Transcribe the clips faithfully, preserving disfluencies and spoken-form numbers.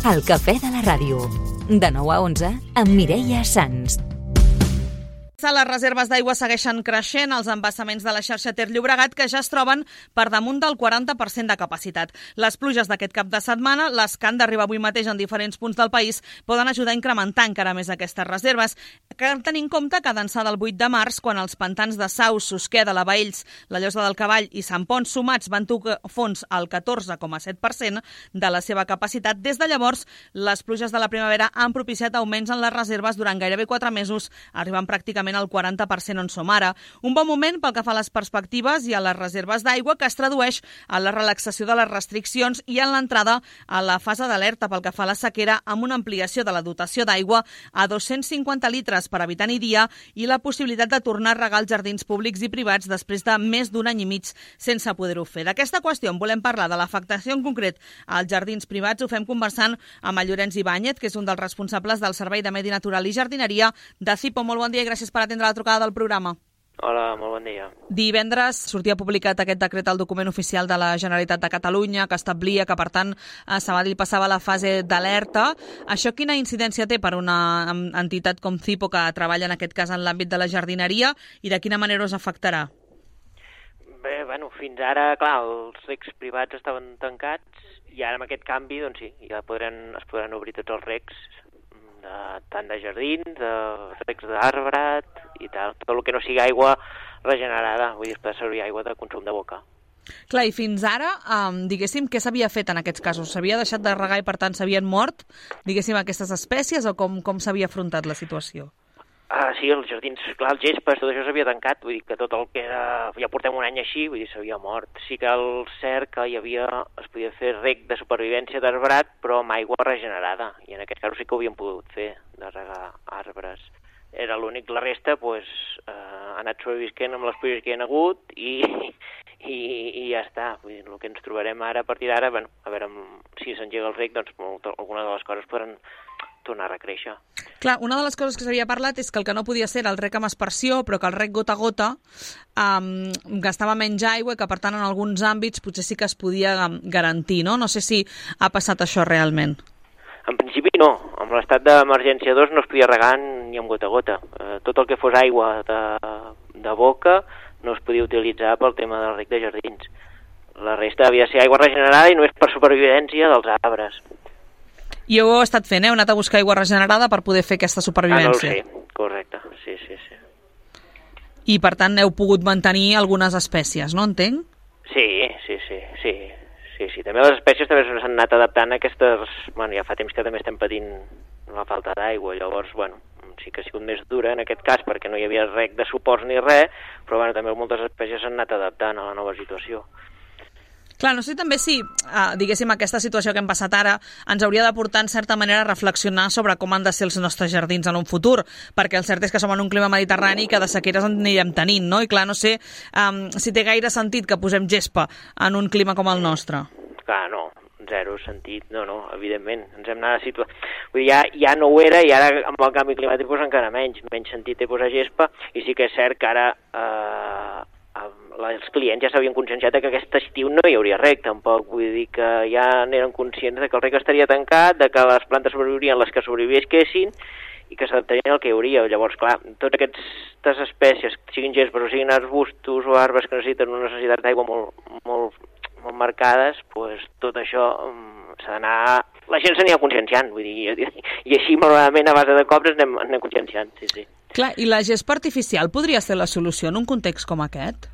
El cafè de la ràdio. De nou a onze, amb Mireia Sans. Les reserves d'aigua segueixen creixent als embassaments de la xarxa Ter Llobregat, que ja es troben per damunt del quaranta per cent de capacitat. Les pluges d'aquest cap de setmana, les que han d'arribar avui mateix en diferents punts del país, poden ajudar a incrementar encara més aquestes reserves. Cal tenir en compte que d'ençà del vuit de març, quan els pantans de Saus, Susqueda, la Baells, la Llosa del Cavall i Sant Pons sumats van tocar fons al catorze coma set per cent de la seva capacitat, des de llavors les pluges de la primavera han propiciat augments en les reserves durant gairebé quatre mesos, arribant pràcticament al quaranta per cent on som ara. Un bon moment pel que fa a les perspectives i a les reserves d'aigua, que es tradueix a la relaxació de les restriccions i en l'entrada a la fase d'alerta pel que fa a la sequera, amb una ampliació de la dotació d'aigua a dos-cents cinquanta litres per habitant i dia i la possibilitat de tornar a regar els jardins públics i privats després de més d'un any i mig sense poder-ho fer. D'aquesta qüestió en volem parlar, de l'afectació en concret als jardins privats. Ho fem conversant amb el Llorenç Ibáñez, que és un dels responsables del Servei de Medi Natural i Jardineria de CIPO. Molt bon dia i gràcies per atendre la trucada del programa. Hola, molt bon dia. Divendres sortia publicat aquest decret al document oficial de la Generalitat de Catalunya, que establia que, per tant, a Sabadell passava la fase d'alerta. Això quina incidència té per una entitat com CIPO, que treballa en aquest cas en l'àmbit de la jardineria, i de quina manera us afectarà? Bé, bueno, fins ara, clar, els recs privats estaven tancats i ara amb aquest canvi, doncs sí, ja podran, es podran obrir tots els recs, de, tant de jardins, de recs d'arbrat i tal, tot el que no sigui aigua regenerada, vull dir, es pot servir aigua de consum de boca. Clar, i fins ara, um, diguéssim, què s'havia fet en aquests casos? S'havia deixat de regar i, per tant, s'havien mort, diguéssim, aquestes espècies, o com, com s'havia afrontat la situació? Ah, sí, els jardins, clar, els gespes, tot això s'havia tancat, vull dir que tot el que era... Ja portem un any així, vull dir, s'havia mort. Sí que el cert que hi havia... es podia fer reg de supervivència d'arbrat, però amb aigua regenerada, i en aquest cas sí que ho havíem pogut fer, de regar arbres. Era l'únic, la resta, doncs, eh, ha anat sobrevisquent amb les pluges que hi ha hagut i, i, i ja està. Vull dir, el que ens trobarem ara, a partir d'ara, bueno, a veure si s'engega el reg, doncs alguna de les coses podran tornar a recréixer. Clar, una de les coses que s'havia parlat és que el que no podia ser era el rec amb aspersió, però que el rec gota a gota um, gastava menys aigua i que, per tant, en alguns àmbits potser sí que es podia garantir, no? No sé si ha passat això realment. En principi no. Amb l'estat d'emergència dos no es podia regar ni amb gota a gota. Eh, tot el que fos aigua de, de boca no es podia utilitzar pel tema del rec de jardins. La resta havia de ser aigua regenerada i només per supervivència dels arbres. I heu estat fent, eh? Heu anat a buscar aigua regenerada per poder fer aquesta supervivència. Ah, no ho sé, correcte, sí, sí, sí. I, per tant, heu pogut mantenir algunes espècies, no entenc? Sí, sí, sí, sí. Sí, sí, també les espècies també s'han anat adaptant a aquestes... Bueno, ja fa temps que també estem patint la falta d'aigua, llavors, bueno, sí que ha sigut més dura en aquest cas perquè no hi havia rec de suports ni res, però bueno, també moltes espècies s'han anat adaptant a la nova situació. Clar, no sé també si, eh, diguéssim, aquesta situació que hem passat ara ens hauria de portar, en certa manera, a reflexionar sobre com han de ser els nostres jardins en un futur, perquè el cert és que som en un clima mediterrani que de sequeres en anirem tenint, no? I clar, no sé um, si té gaire sentit que posem gespa en un clima com el nostre. Clar, no, zero sentit, no, no, evidentment, ens hem anat a situar... Vull dir, ja, ja no ho era i ara amb el canvi climàtic pues, encara menys, menys sentit té posar gespa, i sí que és cert que ara... Eh, els clients ja s'havien conscienciat que aquest estiu no hi hauria rec, tampoc, vull dir que ja n'eren conscients de que el rec estaria tancat, de que les plantes sobreviurien les que sobrevisquessin i que s'adaptarien al que hi hauria. Llavors, clar, totes aquestes espècies, siguin gespes o siguin arbustos o arbres que necessiten una necessitat d'aigua molt, molt, molt marcades, pues, tot això um, s'ha d'anar... La gent s'anirà conscienciant, vull dir, i així, malauradament, a base de cops anem, anem conscienciant, sí, sí. Clar, i la gespa artificial podria ser la solució en un context com aquest?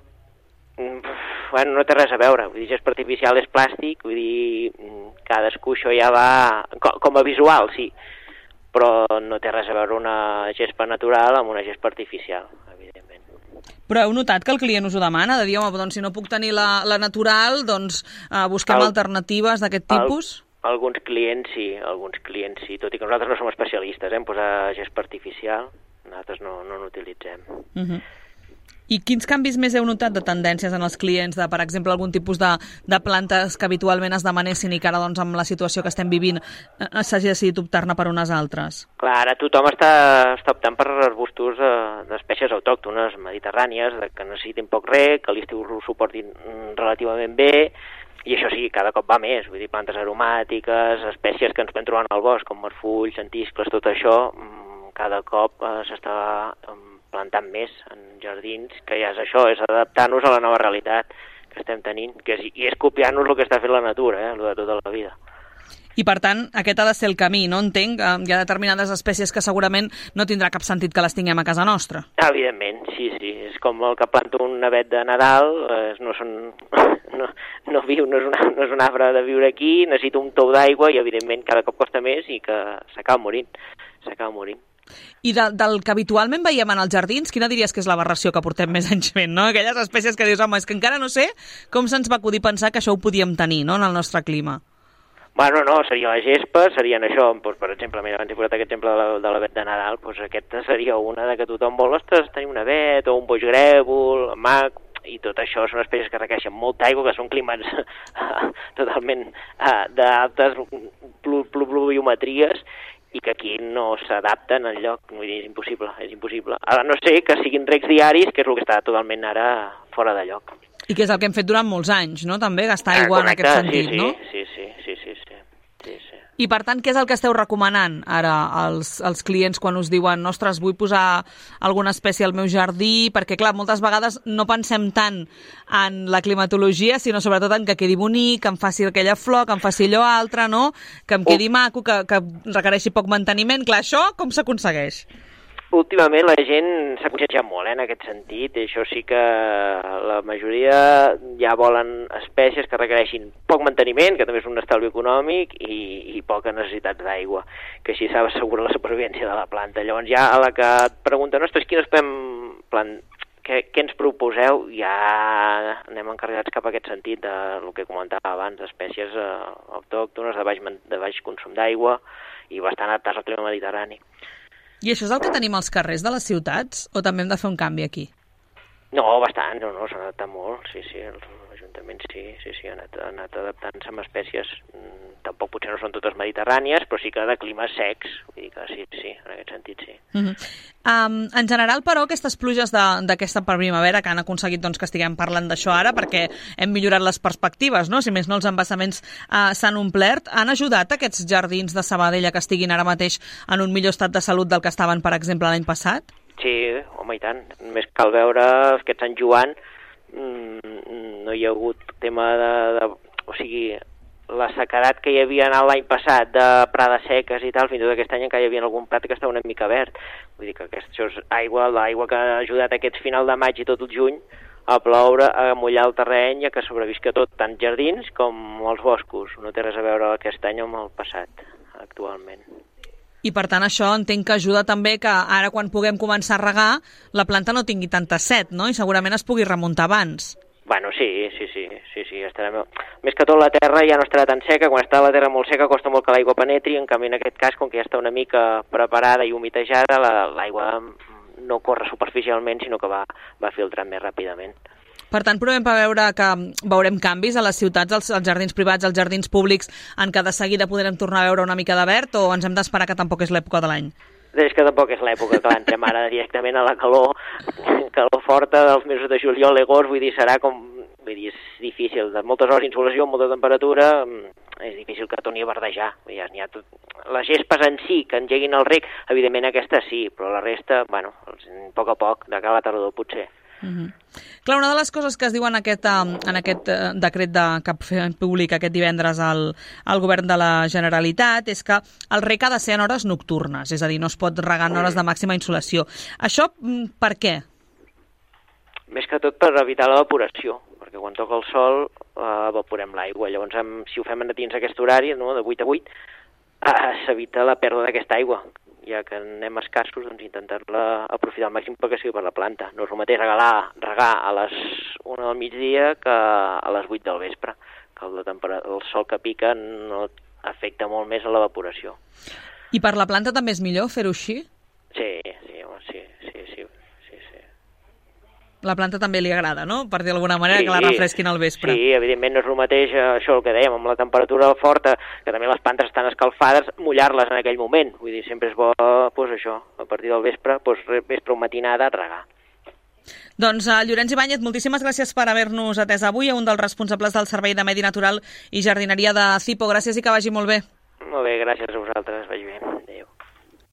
Bueno, no té res a veure, vull dir, gespa artificial és plàstic, vull dir, cadascú això ja va com a visual, sí, però no té res a veure una gespa natural amb una gespa artificial, evidentment. Però heu notat que el client us ho demana, de dir, home, doncs si no puc tenir la, la natural, doncs eh, busquem el, alternatives d'aquest tipus? El, alguns clients sí, alguns clients sí, tot i que nosaltres no som especialistes eh, en posar gespa artificial, nosaltres no, no n'utilitzem. Uh-huh. I quins canvis més heu notat de tendències en els clients, de, per exemple, algun tipus de, de plantes que habitualment es demanessin i que ara, doncs, amb la situació que estem vivint, s'hagi decidit optar-ne per unes altres? Clar, ara tothom està, està optant per arbustos eh, d'espècies autòctones mediterrànies, de que necessitin poc rec, que a l'estiu ho suportin relativament bé, I això sí, cada cop va més, vull dir, plantes aromàtiques, espècies que ens podem trobar al bosc, com marfulls, centiscles, tot això, cada cop eh, s'està plantant més en jardins, que ja és això, és adaptar-nos a la nova realitat que estem tenint, que és, i és copiar-nos el que està fent la natura, eh, el de tota la vida. I, per tant, aquest ha de ser el camí, no entenc? Hi ha determinades espècies que segurament no tindrà cap sentit que les tinguem a casa nostra. Evidentment, sí, sí. És com el que planta un avet de Nadal, eh, no, són, no, no viu, no és, una, no és un arbre de viure aquí, necessita un tou d'aigua i, evidentment, cada cop costa més i que s'acaba morint, s'acaba morint. I de, del que habitualment veiem en els jardins, quina diries que és l'aberració que portem més anys fent, no? Aquelles espècies que dius, home, és que encara no sé com se'ns va acudir pensar que això ho podíem tenir, no?, en el nostre clima. Bueno, no, seria la gespa, serien això, doncs, per exemple, mira, abans he posat aquest exemple de l'avet de Nadal, doncs aquesta seria una de que tothom vol, ostres, tenir un avet, o un boix grèvol, mac, i tot això són espècies que requereixen molta aigua, que són climats totalment uh, d'altes plu pluviometries, i que aquí no s'adapten al lloc, vull dir, és impossible, és impossible. Ara no sé que siguin regs diaris, que és el que està totalment ara fora de lloc. I que és el que hem fet durant molts anys, no?, també, gastar aigua ah, correcte, en aquest sentit, sí, sí, no? Sí, sí, sí, sí, sí, sí, sí. I, per tant, què és el que esteu recomanant ara als, als clients quan us diuen ostres, vull posar alguna espècie al meu jardí? Perquè, clar, moltes vegades no pensem tant en la climatologia, sinó sobretot en que quedi bonic, que em faci aquella flor, que em faci allò altre, no?, que em quedi maco, que, que requereixi poc manteniment. Clar, això com s'aconsegueix? Últimament la gent s'ha conscienciat molt eh, en aquest sentit, i això sí que la majoria ja volen espècies que requereixin poc manteniment, que també és un estalvi econòmic, i, i poca necessitat d'aigua, que així s'assegura la supervivència de la planta. Llavors ja a la que et pregunten, ostres, quines podem plant... què, què ens proposeu? Ja anem encarregats cap a aquest sentit del que comentava abans, d'espècies eh, autòctones, de baix, de baix consum d'aigua i bastant adaptats al clima mediterrani. I això és el que tenim als carrers de les ciutats? O també hem de fer un canvi aquí? No, bastant, no, no, s'ha adaptat molt, sí, sí, l'Ajuntament sí, sí, sí, ha anat, ha anat adaptant-se amb espècies, mm, tampoc potser no són totes mediterrànies, però sí que de climes secs, vull dir que sí, sí, en aquest sentit sí. Uh -huh. um, en general, però, aquestes pluges d'aquesta primavera que han aconseguit doncs, que estiguem parlant d'això ara, perquè hem millorat les perspectives, no?, si més no els embassaments uh, s'han omplert, han ajudat aquests jardins de Sabadell que estiguin ara mateix en un millor estat de salut del que estaven, per exemple, l'any passat? Sí, home, i tant. Només cal veure aquest Sant Joan, mmm, no hi ha hagut tema de, de... O sigui, la sequedat que hi havia l'any passat de prades seques i tal, fins i tot aquest any encara hi havia algun prat que estava una mica verd. Vull dir que això és aigua, l'aigua que ha ajudat aquest final de maig i tot el juny a ploure, a mullar el terreny i a que sobrevisca tot, tant jardins com els boscos. No té res a veure aquest any amb el passat, actualment. I, per tant, això entenc que ajuda també que ara, quan puguem començar a regar, la planta no tingui tanta set, no?, i segurament es pugui remuntar abans. Bueno, sí, sí, sí, sí, sí, estarà... Més que tot la terra ja no estarà tan seca, quan està la terra molt seca costa molt que l'aigua penetri, en canvi en aquest cas, com que ja està una mica preparada i humitejada, l'aigua no corre superficialment, sinó que va, va filtrant més ràpidament. Per tant, provem per veure que veurem canvis a les ciutats, als, als jardins privats, als jardins públics, en què de seguida podrem tornar a veure una mica de verd, o ens hem d'esperar que tampoc és l'època de l'any? És que tampoc és l'època, clar, entrem ara directament a la calor, calor forta dels mesos de juliol i agost, vull dir, serà com... Vull dir, és difícil, de moltes hores d'insolació, molta temperatura, és difícil que torni a verdejar. Ja n'hi ha tot... Les gespes en si, que engeguin el reg, evidentment aquesta sí, però la resta, bueno, a poc a poc, de cara a la tardor potser. Uh -huh. Clar, una de les coses que es diu en aquest, en aquest decret de, que fem públic aquest divendres al, al govern de la Generalitat és que el reg ha de ser en hores nocturnes, és a dir, no es pot regar en hores de màxima insolació. Això per què? Més que tot per evitar l'evaporació, perquè quan toca el sol eh, evaporem l'aigua. Llavors, amb, si ho fem dins aquest horari, no, de vuit a vuit, eh, s'evita la pèrdua d'aquesta aigua. Ja que anem escassos, doncs intentar-la aprofitar al màxim perquè sigui per la planta. No és el mateix regalar, regar a les una del migdia que a les vuit del vespre, que el, el sol que pica no afecta molt més a l'evaporació. I per la planta també és millor fer-ho així? Sí, sí, home, sí, sí, sí, sí, sí. La planta també li agrada, no?, per dir d'alguna manera, sí, que la refresquin al vespre. Sí, evidentment no és el mateix, això el que dèiem, amb la temperatura forta, que també les plantes estan escalfades, mullar-les en aquell moment. Vull dir, sempre és bo, doncs això, a partir del vespre, doncs vespre o matinada, regar. Doncs uh, Llorenç Ibáñez, moltíssimes gràcies per haver-nos atès avui, un dels responsables del Servei de Medi Natural i Jardineria de CIPO. Gràcies i que vagi molt bé. Molt bé, gràcies a vosaltres, vagi bé.